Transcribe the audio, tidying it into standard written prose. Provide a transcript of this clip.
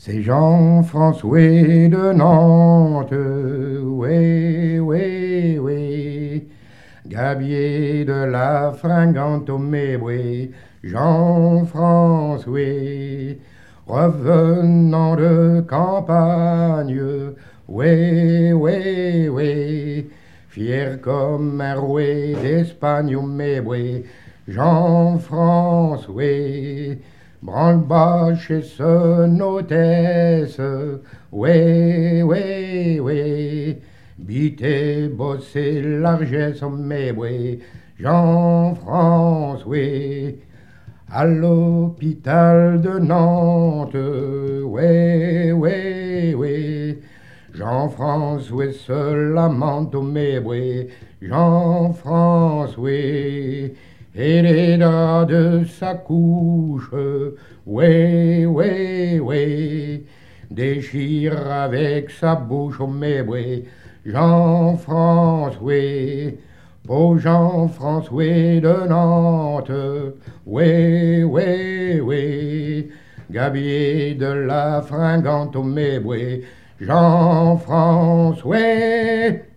C'est Jean-François de Nantes, oui, oui, oui. Gabier de la fringante au méboué, Jean-François, revenant de campagne, oui, oui, oui. Fier comme un roué d'Espagne au méboué, Jean-François. Branle-bas chez son hôtesse, oui, oui, oui. Bité, bossé, largesse, mais oui, Jean-François. À l'hôpital de Nantes, oui, oui, oui. Jean-François se lamente, mais oui, Jean-François. Et les draps de sa couche, oui, oui, oui, déchire avec sa bouche, mais oui, Jean-François, pauvre Jean-François de Nantes, oui, oui, oui, Gabier de la fringante, mais oui, Jean-François.